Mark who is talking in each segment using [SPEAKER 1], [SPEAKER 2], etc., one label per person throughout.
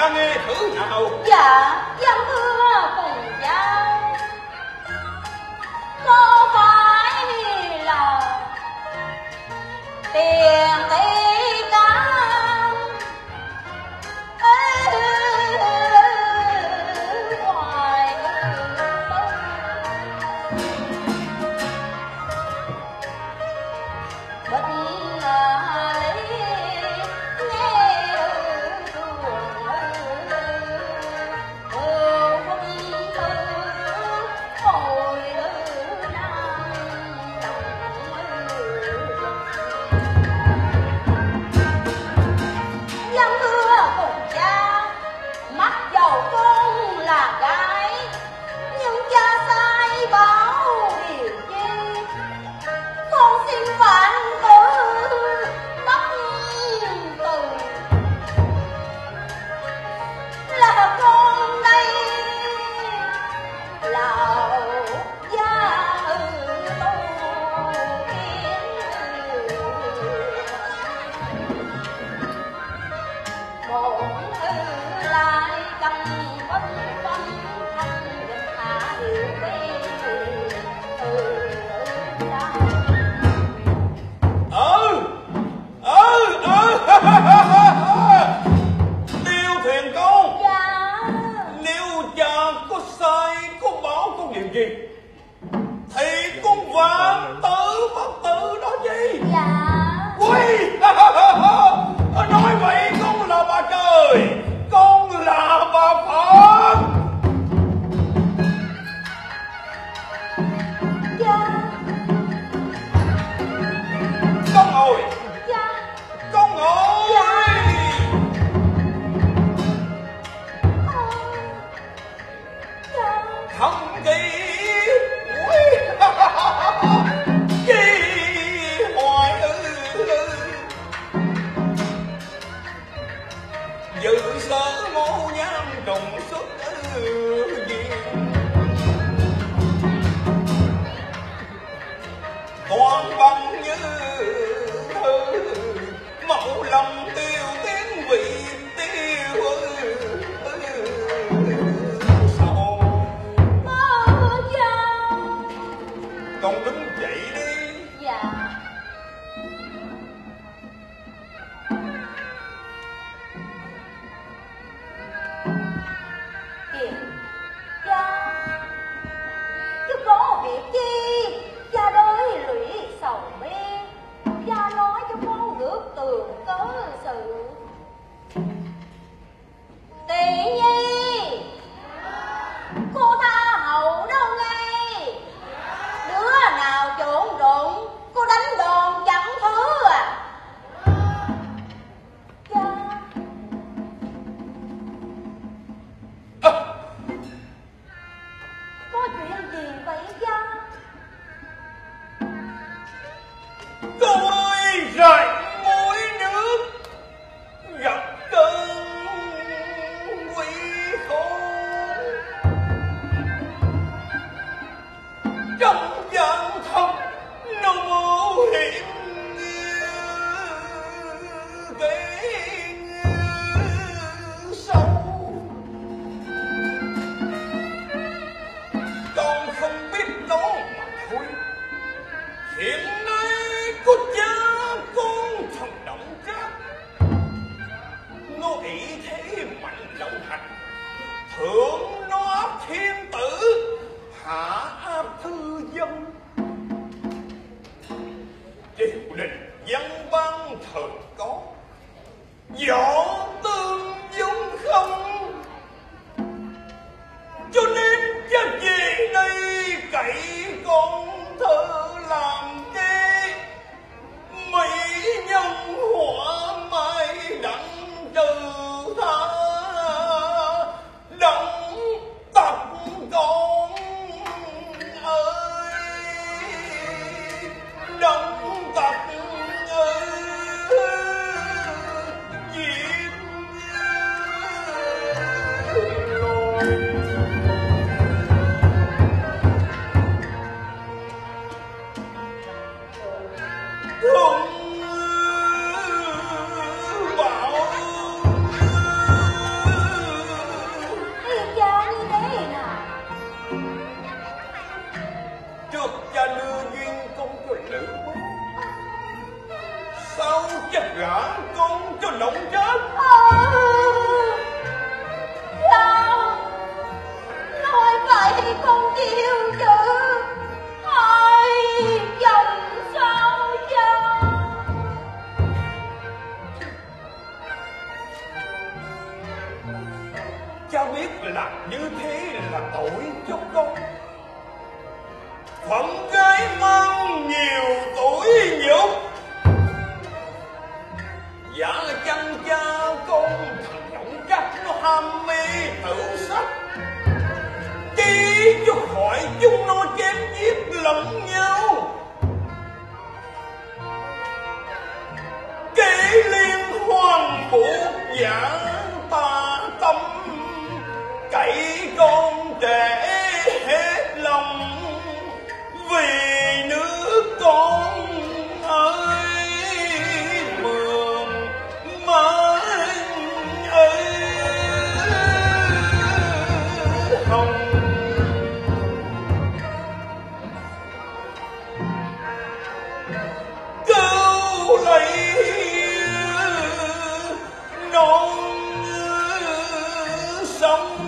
[SPEAKER 1] cha nghe thử nào.
[SPEAKER 2] Dạ dân thưa cùng cha, có phải là tiền tỷ cám ngoài bất lý nghe
[SPEAKER 1] thượng nó thiên tử hạ áp thư dân cha đưa duyên con cho Lữ Bố, sao chắc gả con cho Nộng Trác?
[SPEAKER 2] Sao nói vậy con chịu chứ, hai chồng sao cha?
[SPEAKER 1] Cha biết làm như thế là tội cho con. Phận gái mang nhiều tuổi nhục, dạ chăng cha con thằng Nộng Trác nó ham mê tự sát, chỉ cho khỏi chúng nó chém giết lẫn nhau. Kể liên hoan buộc dạ ta tâm, cậy con trẻ hết lòng vì nước con ơi mường mãi ơi hồng. Cứu lấy non sông,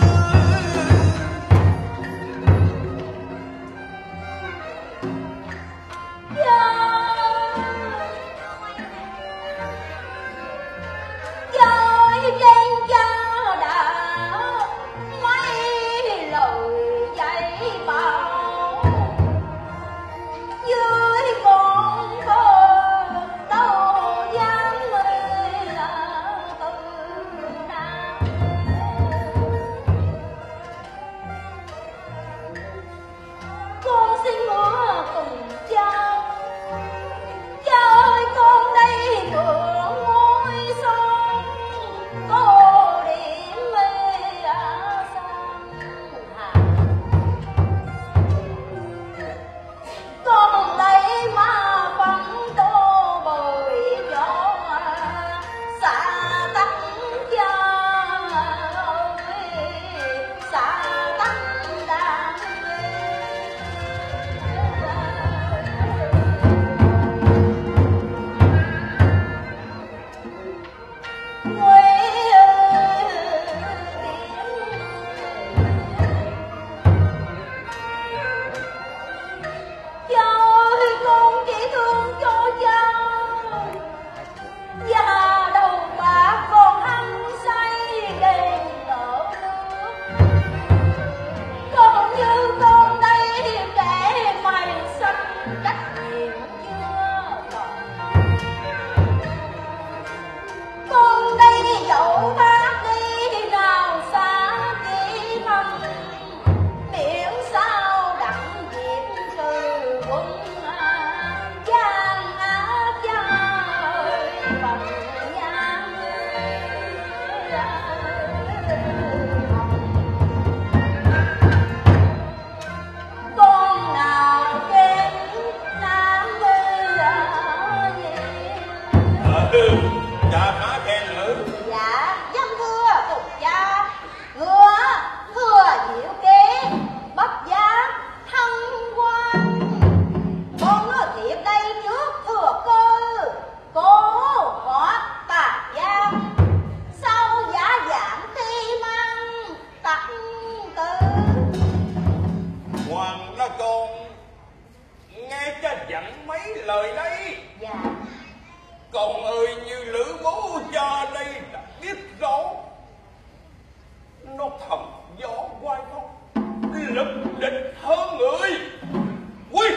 [SPEAKER 3] lời đây.
[SPEAKER 2] Dạ.
[SPEAKER 3] Con ơi, như Lữ Bố cha đây đã biết rõ, nó thầm gió quay phong, lực địch hơn người. Ui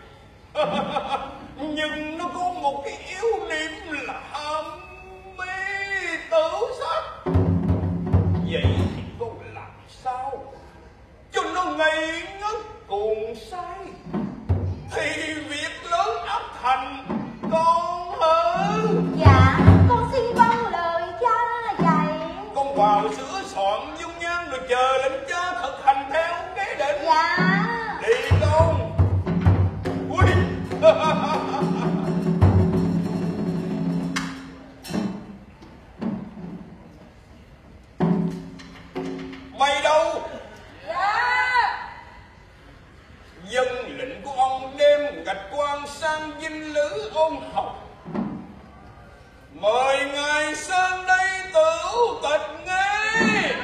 [SPEAKER 3] nhưng nó có một cái yếu điểm là ham mê tự sát. Vậy thì con làm sao cho nó ngây ngất cuồng say, thì việc lớn ắt thành con hơn.
[SPEAKER 2] Dạ, con xin vâng lời cha dạy.
[SPEAKER 3] Con vào sửa soạn dung nhan rồi chờ lệnh cha thực hành theo kế định.
[SPEAKER 2] Dạ.
[SPEAKER 3] Đi con. Ui mày đâu?
[SPEAKER 2] Dạ.
[SPEAKER 3] Dừng sang dinh lữ ôn học. Mời ngài sang đây tửu tịch nghe.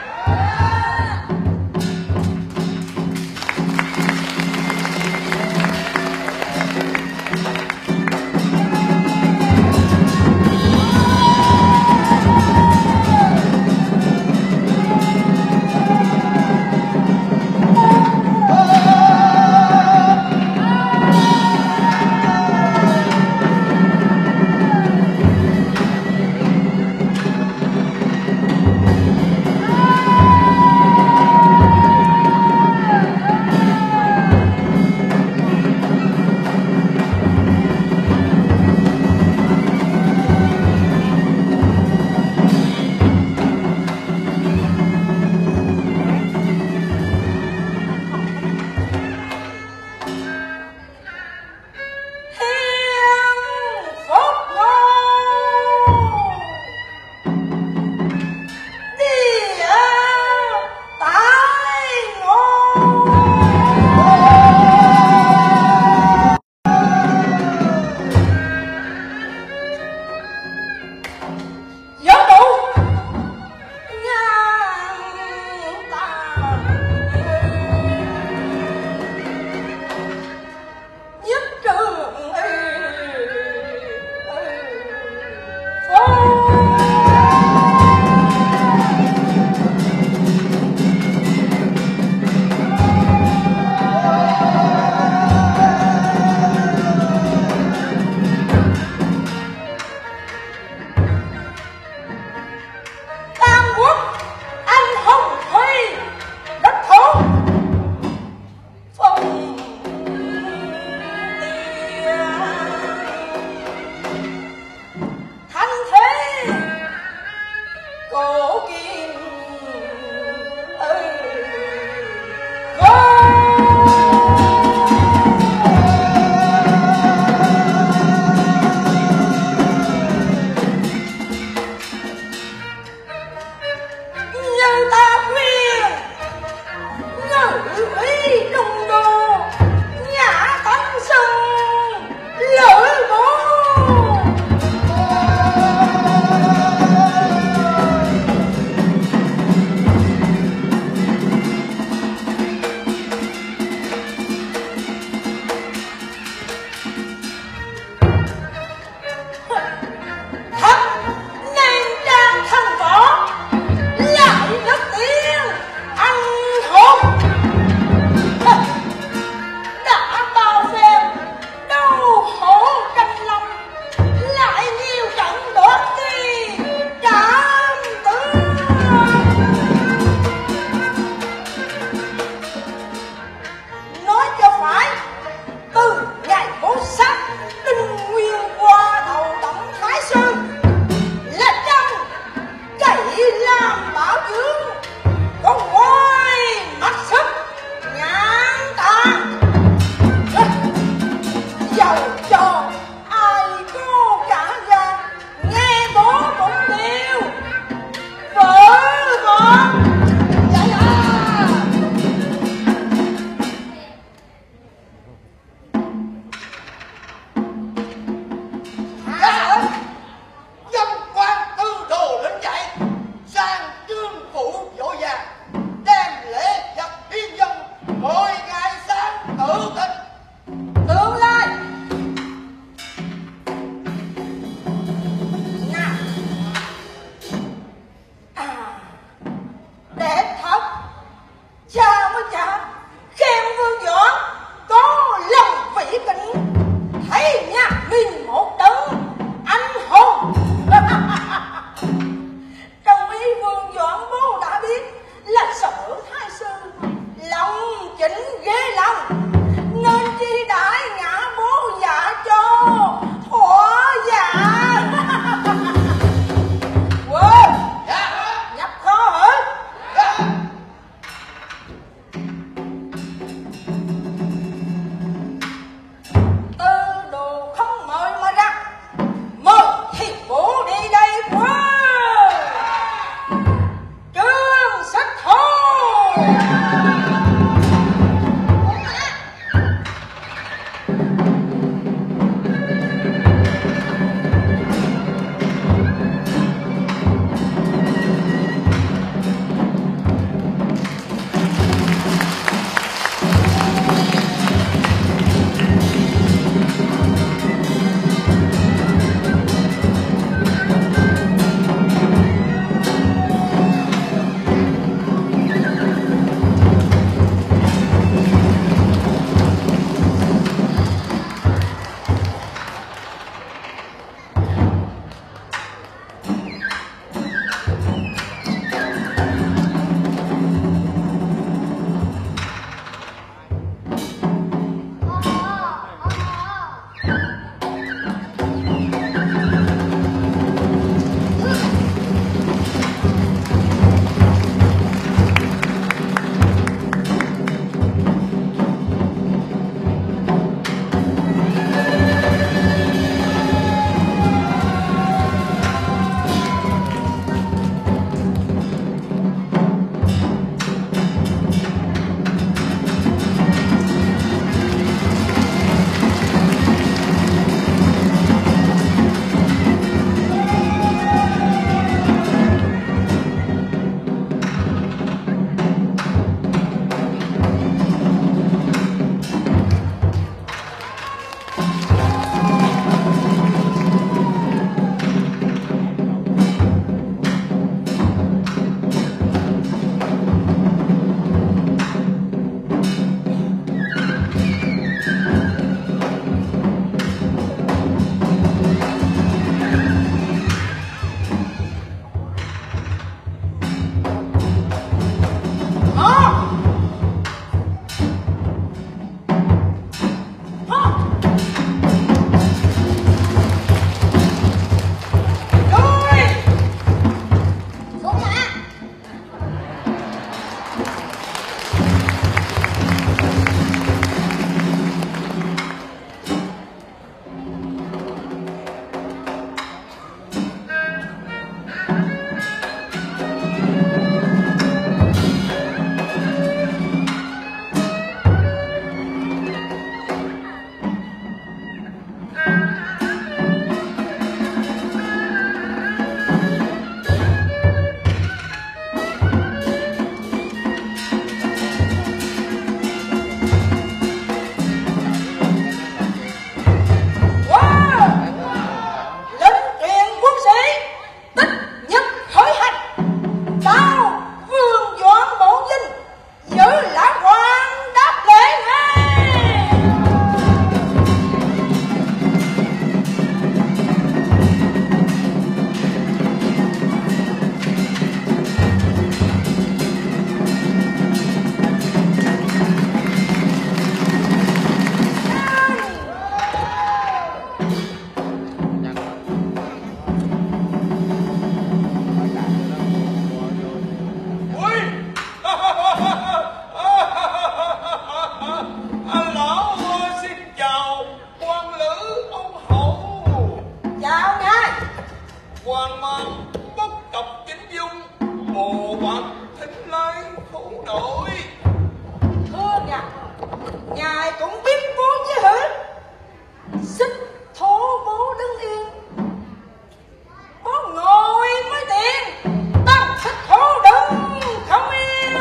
[SPEAKER 3] Quan mang bất cập chính dung, bồ bạc thính lái khổ nổi.
[SPEAKER 2] Thưa ngài cũng biết vốn chứ hả? Xích thố bố đứng yên, bố ngồi mới tiền, tăng xích thố đứng không yên.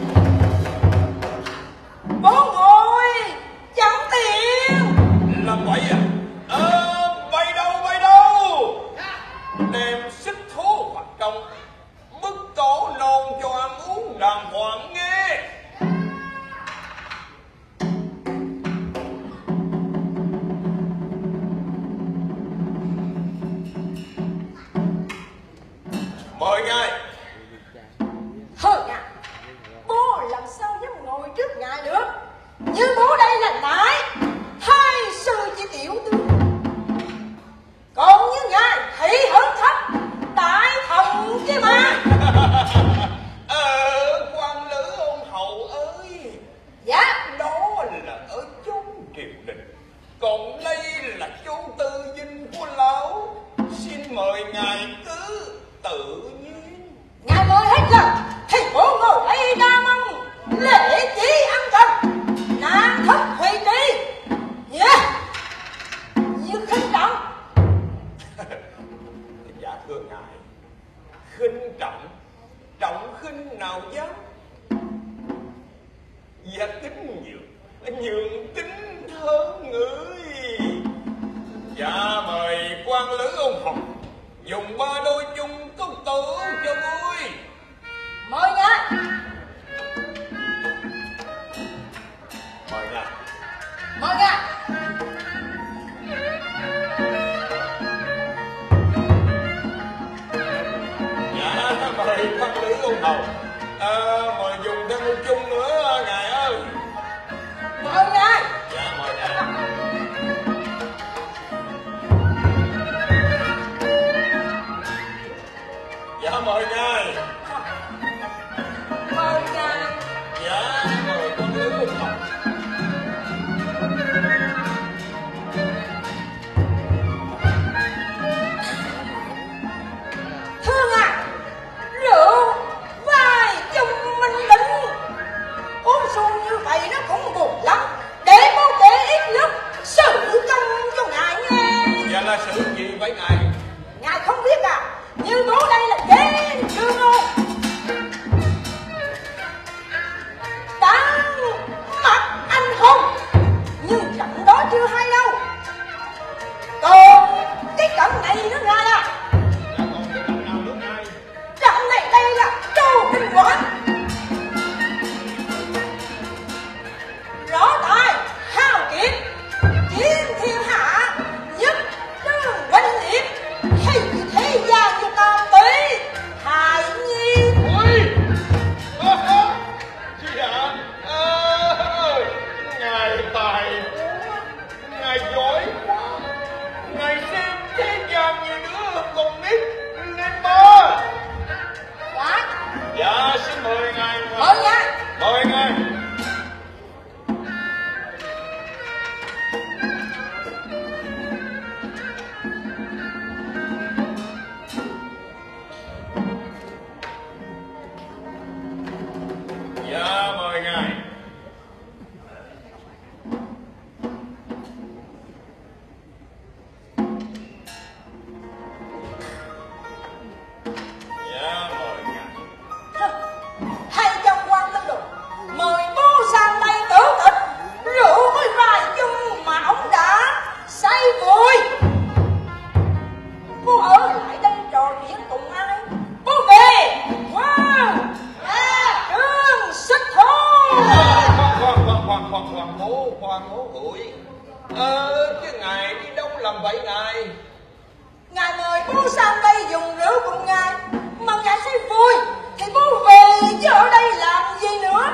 [SPEAKER 2] Bố ngồi chẳng tiền.
[SPEAKER 3] Làm vậy à? Bay đâu? Đem xích thố hoạt công, bức cổ non cho ăn uống đàng hoàng nghe. Mời ngài.
[SPEAKER 2] Thôi bố làm sao dám ngồi trước ngài được? Như bố đây là nại, hai sư chỉ tiểu tướng, còn như ngài thị hơn thấp, đại thần chứ mà.
[SPEAKER 3] Quan lữ ôn hậu ơi.
[SPEAKER 2] Dạ.
[SPEAKER 3] Đó là ở chốn triều đình, còn đây là chốn tư dinh của lão. Xin mời ngài cứ tự nhiên.
[SPEAKER 2] Ngài mời hết lần thì bố ngồi đây đa mong lễ chí ăn cần, nạn thất thủy trí. Như khinh trọng.
[SPEAKER 3] Dạ thưa ngài, khinh trọng, trọng khinh nào dám. Dạ kính nhường kính thơ người. Dạ mời quan lữ ông Hồng dùng ba đôi chung cốc tử cho vui.
[SPEAKER 2] Mời ngài.
[SPEAKER 3] Mời ngài.
[SPEAKER 2] Mời ngài.
[SPEAKER 3] Dạ mời quan lữ ông Hồng. Mời dùng thêm một chung nữa ngài ơi.
[SPEAKER 2] Mời ngài.
[SPEAKER 3] Dạ mời ngài. Dạ mời ngài.
[SPEAKER 2] Mời ngài.
[SPEAKER 3] Dạ mời quan lữ ông Hồng.
[SPEAKER 2] Thưa ngài, rượu vai chung minh định, uống xuông như vậy nó cũng buồn lắm. Để bố kể ít lúc sự công cho ngài nghe.
[SPEAKER 3] Dạ là sự gì vậy ngài?
[SPEAKER 2] Ngài không biết à? Như bố đây là trên trương ôn, đáng mặt anh hùng, nhưng trận đó chưa hay đâu. Còn cái trận này nữa ngài à.
[SPEAKER 3] Dạ còn cái trận nào nữa ngài?
[SPEAKER 2] Trận này đây là Châu Kinh Quán, rõ tài hào kiệt, chiến thiên hạ, nhất trương quanh liệt, hay thế gian cho tam tỷ hài nhi.
[SPEAKER 3] Ôi! Chị ạ! Ngài tài quá, ngài giỏi quá, ngài xem thế gian như đứa con nít lên ba.
[SPEAKER 2] Dạ.
[SPEAKER 3] Dạ xin mời ngài.
[SPEAKER 2] Mời ngài.
[SPEAKER 3] Mời ngài. Dạ mời ngài. Dạ mời ngài.
[SPEAKER 2] Hay trong quan tư đồ, mời bố sang đây tử tịch, rượu mới vài chung mà ông đã say vùi. Bố ở lại đây trò chuyện cùng ai? Bố về. Wow. Trương xích thố.
[SPEAKER 3] Khoan bố ủi. Chứ ngài đi đâu làm vậy ngài?
[SPEAKER 2] Ngài mời bố sang đây dùng rượu cùng ngài, mà ngài say vui thì bố về chứ ở đây làm gì nữa?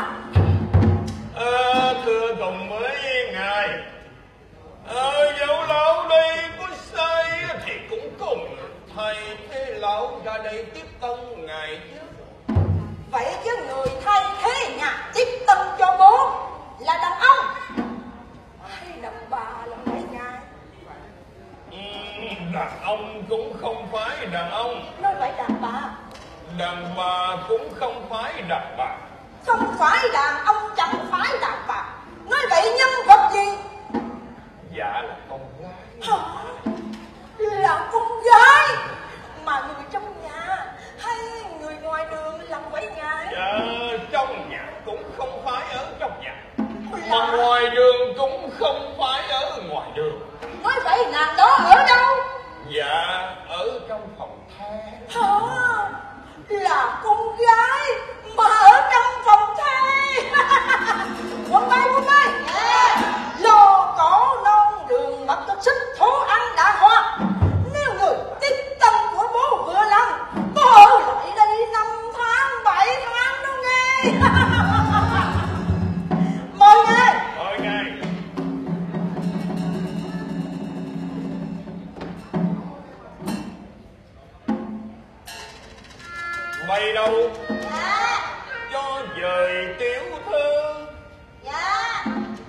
[SPEAKER 3] Thưa cùng với ngài, dẫu lão đây có sai thì cũng cùng thầy thế lão ra đây tiếp tân ngài chứ.
[SPEAKER 2] Vậy chứ người thay thế ngài tiếp tân cho bố là đàn ông hay đàn bà là mấy ngài?
[SPEAKER 3] Đàn ông cũng không phải đàn ông.
[SPEAKER 2] Nói vậy đàn bà.
[SPEAKER 3] Đàn bà cũng không phải đàn bà.
[SPEAKER 2] Không phải đàn ông chẳng phải đàn bà. Nói vậy nhân vật gì?
[SPEAKER 3] Dạ là con gái.
[SPEAKER 2] Hả? Là con gái. Mà người trong nhà hay người ngoài đường làm vậy ngài?
[SPEAKER 3] Dạ trong nhà cũng không phải ở trong nhà,
[SPEAKER 2] Là...
[SPEAKER 3] mà ngoài đường cũng không phải ở ngoài đường.
[SPEAKER 2] Nói vậy nàng đó ở đâu?
[SPEAKER 3] Dạ ở trong phòng thang.
[SPEAKER 2] Hả? Là con gái mà ở trong phòng thang. Quân bay lo cỏ non đường mật cho sức thố ăn đã hoa. Nếu người tiếp tâm của bố vừa lần có ở lại đây 5 tháng 7 tháng đâu nghe. Mời ngài.
[SPEAKER 3] Mời ngài. Mày đâu?
[SPEAKER 2] Dạ.
[SPEAKER 3] Cho dời tiểu thư.
[SPEAKER 2] Dạ.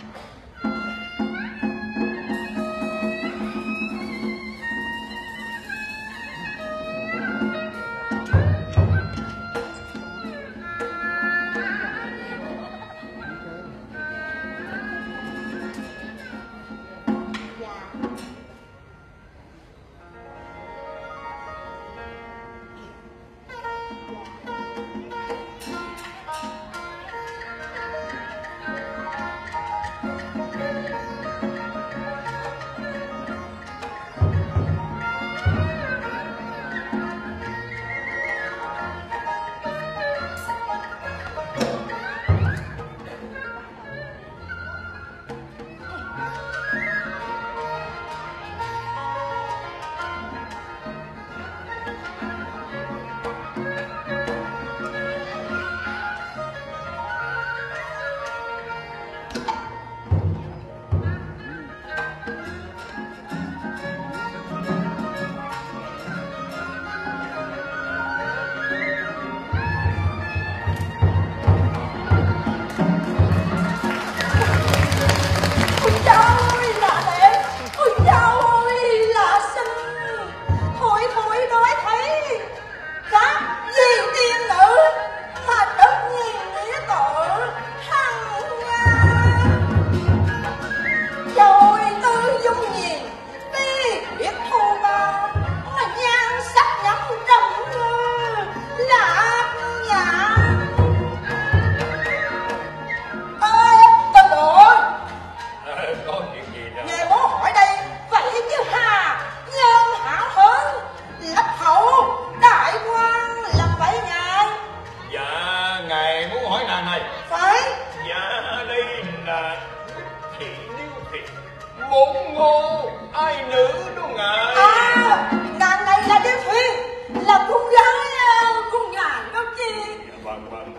[SPEAKER 3] bốn ngô ai nữ đó ngài.
[SPEAKER 2] À, nàng này là Điêu Thuyền, là con gái con ngài đó chi.
[SPEAKER 3] Dạ, vâng vâng.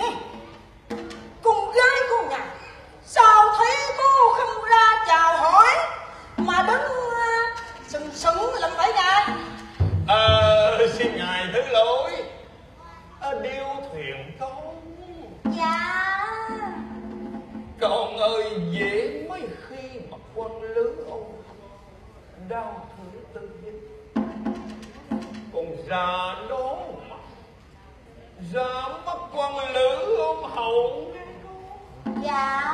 [SPEAKER 2] Con gái con ngài sao thấy cô không ra chào hỏi mà đứng sừng sững làm vậy ngài?
[SPEAKER 3] Xin ngài thứ lỗi. Điêu Thuyền con.
[SPEAKER 2] Dạ.
[SPEAKER 3] Con ơi, dễ mấy khi mà quân lứa ông đau thương tư nhân. Con già đó mà ra mắt quân lứa ông hậu đi con.
[SPEAKER 2] Dạ.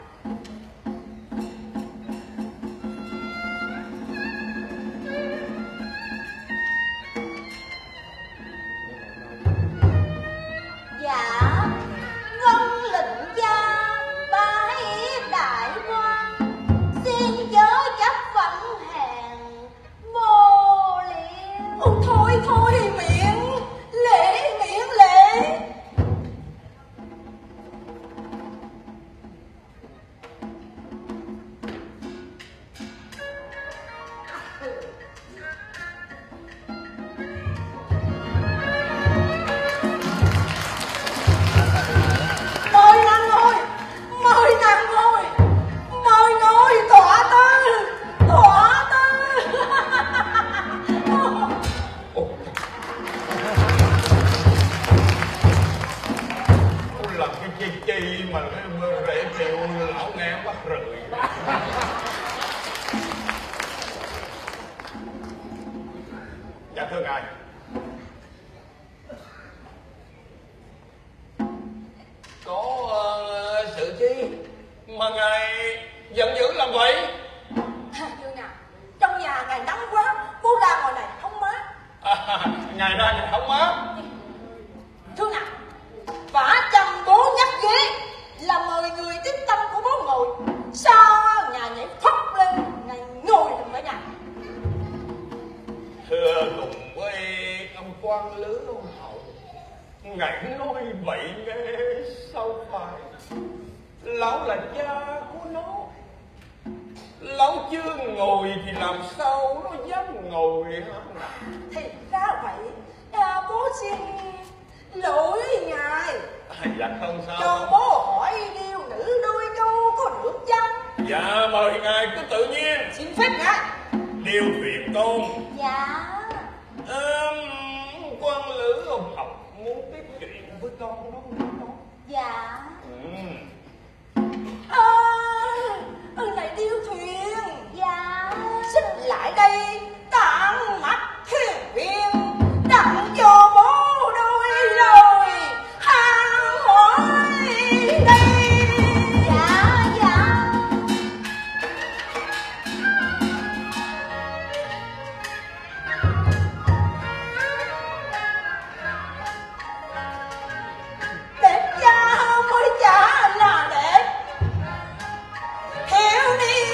[SPEAKER 2] Dạ, vâng lệnh cha bái đại quan, xin chớ chấp phận hèn vô liễn. Thôi thôi miệng lễ miệng lễ.
[SPEAKER 3] vậy?
[SPEAKER 2] Dương à, trong nhà ngày nắng quá, bố ra ngoài này không mát.
[SPEAKER 3] Ngày ra thì không mát.
[SPEAKER 2] Thương à, vả chăm bố nhắc ghế là mời người tiếp tâm của bố ngồi. Sao nhà nhảy phấp lên, ngày ngồi làm ở nhà.
[SPEAKER 3] Thưa cùng với ông quan lứa ông hậu, ngài nói vậy nghe sao phải. Lão là cha của nó, lão chưa ngồi thì làm sao nó dám ngồi hả?
[SPEAKER 2] Thì ra vậy, bố xin lỗi ngài.
[SPEAKER 3] Dạ không sao.
[SPEAKER 2] Cho bố hỏi điêu nữ đôi câu có được chăng?
[SPEAKER 3] Dạ mời ngài cứ tự nhiên.
[SPEAKER 2] Xin phép ngài.
[SPEAKER 3] Điều thuyền tôn.
[SPEAKER 2] Dạ.
[SPEAKER 3] Quan lữ ông học muốn tiếp chuyện với con đó.
[SPEAKER 2] Dạ. Này điêu thuyền. Dạ. Xích lại đây tặng mắt thiên viên, tặng cho bố đôi lời han hỏi đây. Dạ dạ. Đẹp cha mới cha là đẹp, hiểu đi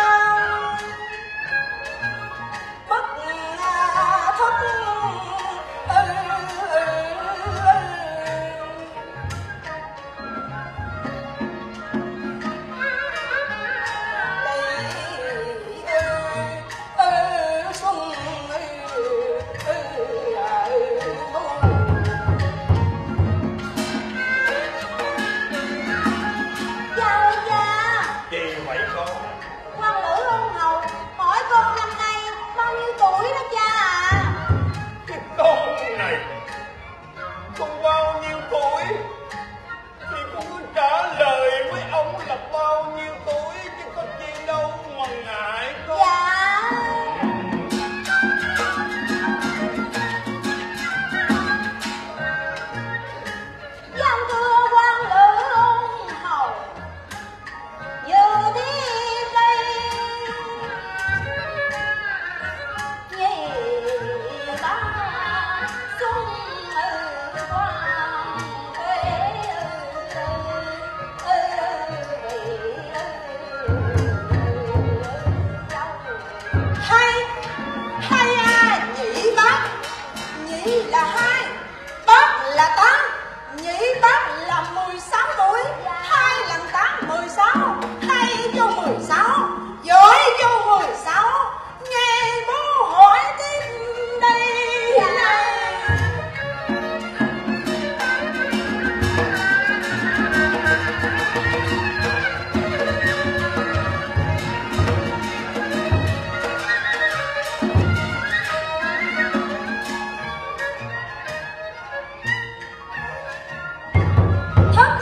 [SPEAKER 2] bất thất.
[SPEAKER 3] Gì vậy con?
[SPEAKER 2] Quan lữ ông hầu hỏi con năm nay bao nhiêu tuổi đó cha à?
[SPEAKER 3] Cái con này, con bao nhiêu tuổi thì con cứ trả lời với ông là bao nhiêu tuổi, chứ có chi đâu mà ngại con.
[SPEAKER 2] Dạ. Giang thưa quan lữ ông hầu, giờ đi đây nhị ba xuân quang hai hai nhị bác, nhị là hai, bác là tám, nhị bác là 16 tuổi, 2 lần 8 16, 2 cho 16, giỏi cho 16, nghe bố hỏi tiếp đây. Thất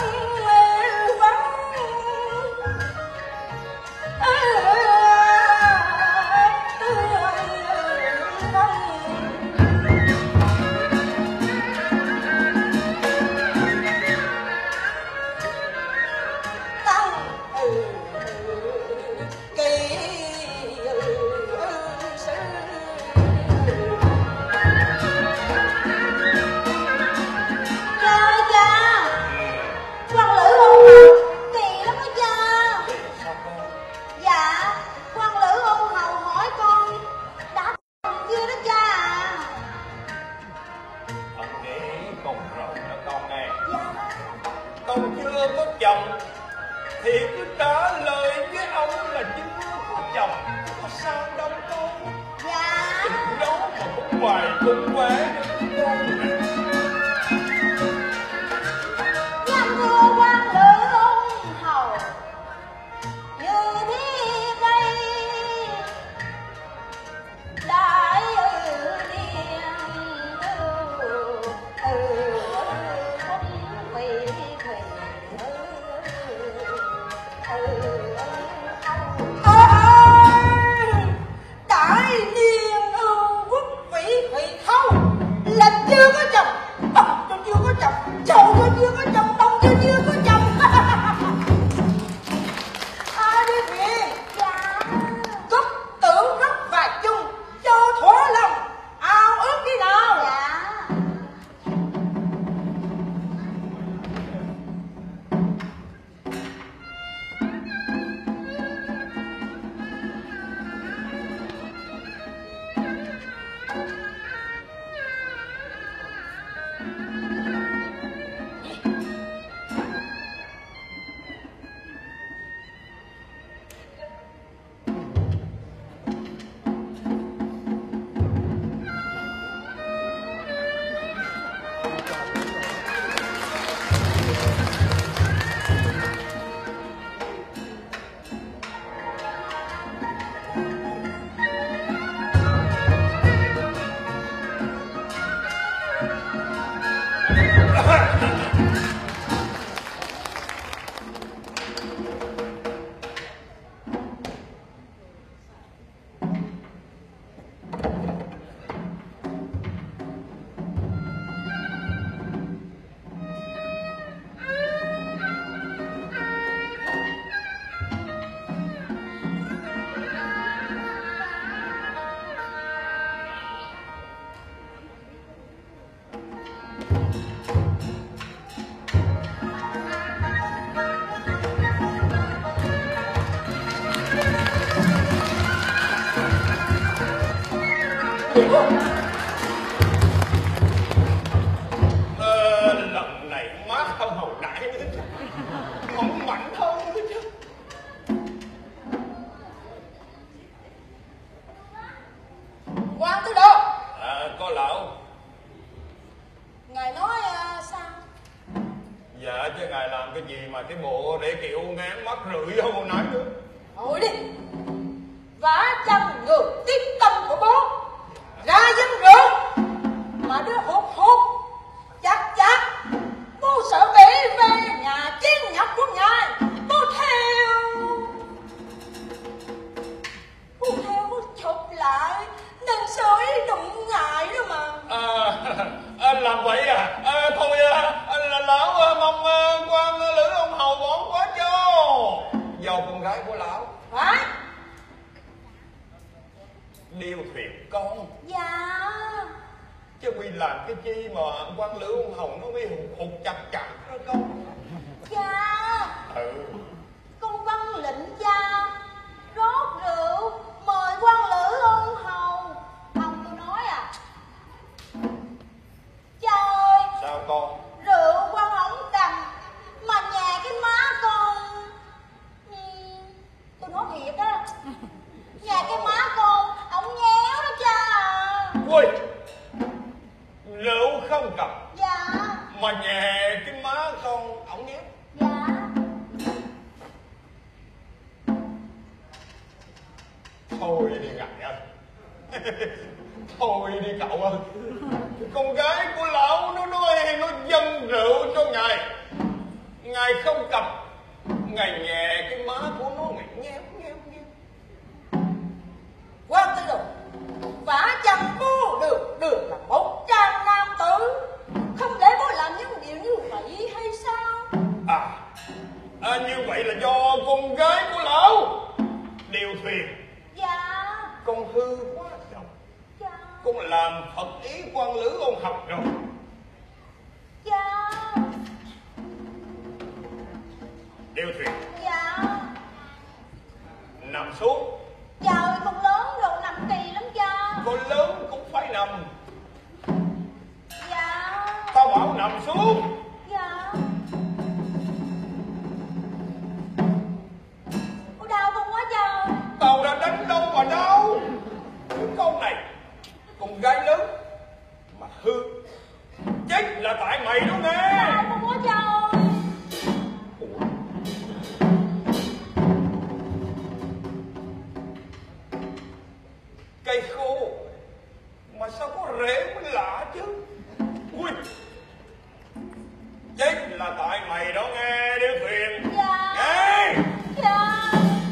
[SPEAKER 3] Con chưa có chồng thì cứ trả lời với ông là chưa có chồng, có sao đâu con.
[SPEAKER 2] Dạ.
[SPEAKER 3] Giấu mà cũng hoài cũng quẻ được con này.
[SPEAKER 2] Giang thưa quan lữ ông hầu, như đi đây đại điền không vì thủy đại niên quốc vị thủy khâu là chưa có
[SPEAKER 3] Lần này má không hầu đại nữa chứ, không mạnh hơn nữa chứ.
[SPEAKER 2] Quan Tư Đồ.
[SPEAKER 3] Có lão.
[SPEAKER 2] Ngài nói sao?
[SPEAKER 3] Dạ chứ ngài làm cái gì mà cái bộ để kiểu ngán mắt rưỡi không hồi nãy nữa.
[SPEAKER 2] Thôi đi. Vả chăng người tiếng tâm của bố ra dân rượu mà đứa hụt hụt chắc bố sợ bị về nhà chiến nhập của ngài. Bố theo bố chụp lại nên sới đụng ngại đó mà.
[SPEAKER 3] Làm vậy thôi là lão mong quan lữ ông hầu bỏ quá cho do con gái của lão.
[SPEAKER 2] Phải.
[SPEAKER 3] Điêu thuyền con.
[SPEAKER 2] Dạ.
[SPEAKER 3] Chứ quy làm cái chi mà quan lữ ông hầu nó mới hụt chặt chặt đó con.
[SPEAKER 2] Dạ.
[SPEAKER 3] Con
[SPEAKER 2] vâng lệnh cha rót rượu mời quan lữ ôn hầu. Ông tôi nói cha ơi.
[SPEAKER 3] Sao con?
[SPEAKER 2] Rượu quan ổng cầm mà nhà cái má con. Tôi nói thiệt á, nhà cái má con ổng nhéo đó cha à.
[SPEAKER 3] Ui, rượu không cầm.
[SPEAKER 2] Dạ.
[SPEAKER 3] Mà nhà cái má con ổng nhéo.
[SPEAKER 2] Dạ.
[SPEAKER 3] Thôi đi ngài ơi. Thôi đi cậu ơi. Con gái của lão nó nói nó dâng rượu cho ngài. Ngài không cầm. Ngài nhẹ cái má của nó ngài nhéo.
[SPEAKER 2] Quan Tư Đồ, vả chăng bố được là một trang nam tử, không để bố làm những điều như vậy hay sao?
[SPEAKER 3] Như vậy là do con gái của lão điều thuyền.
[SPEAKER 2] Dạ.
[SPEAKER 3] Con hư quá rồi.
[SPEAKER 2] Dạ.
[SPEAKER 3] Con làm thật ý quan lữ ông học rồi.
[SPEAKER 2] Dạ.
[SPEAKER 3] Điều thuyền.
[SPEAKER 2] Dạ.
[SPEAKER 3] Nằm xuống.
[SPEAKER 2] Trời, con lớn rồi nằm kỳ lắm cha.
[SPEAKER 3] Con lớn cũng phải nằm.
[SPEAKER 2] Dạ.
[SPEAKER 3] Tao bảo nằm xuống.
[SPEAKER 2] Dạ. Ôi đau con quá trời.
[SPEAKER 3] Tao đã đánh đâu mà đau. Con này con gái lớn mà hư chết là tại mày đó nghe.
[SPEAKER 2] Đau con quá trời.
[SPEAKER 3] Cây khô mà sao có rễ mới lạ chứ. Ui, chết là tại mày đó nghe Điêu Thuyền.
[SPEAKER 2] Dạ.
[SPEAKER 3] Nghe.
[SPEAKER 2] Dạ.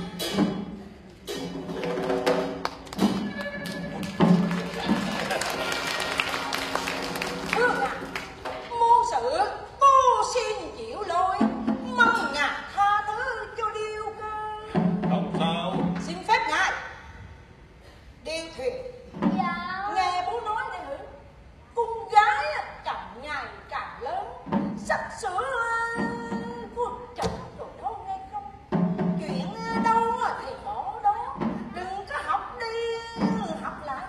[SPEAKER 2] Thương muôn sự cô xin chịu lỗi, mong ngài tha thứ cho Điêu Cơ.
[SPEAKER 3] Không sao.
[SPEAKER 2] Xin phép ngài. Điêu Thuyền.
[SPEAKER 4] Dạ.
[SPEAKER 2] Nghe bố nói đây hử, con gái càng ngày càng lớn, sắp sửa quân trận rồi đó nghe không? Chuyện đâu thì bỏ đó, đừng có học đi học lại.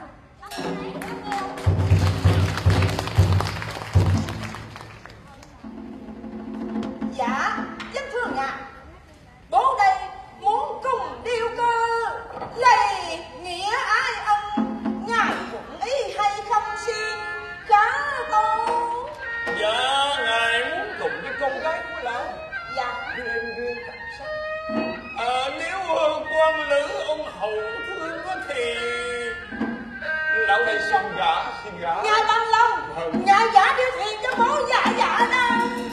[SPEAKER 2] Dạ, dân thưa ngài, bố đây muốn cùng Điêu Cơ lấy nghĩa ai ân, ngài thuận ý hay không xin khá tôn.
[SPEAKER 3] Dạ, ngài muốn cùng với con gái của lão
[SPEAKER 2] Dạ.
[SPEAKER 3] lên gương cảnh sắc. Nếu quan lữ ông hầu thương thì lão đây xin gả.
[SPEAKER 2] Ngài bằng lòng, ngài giả Điêu Thuyền cho bố dạ đó.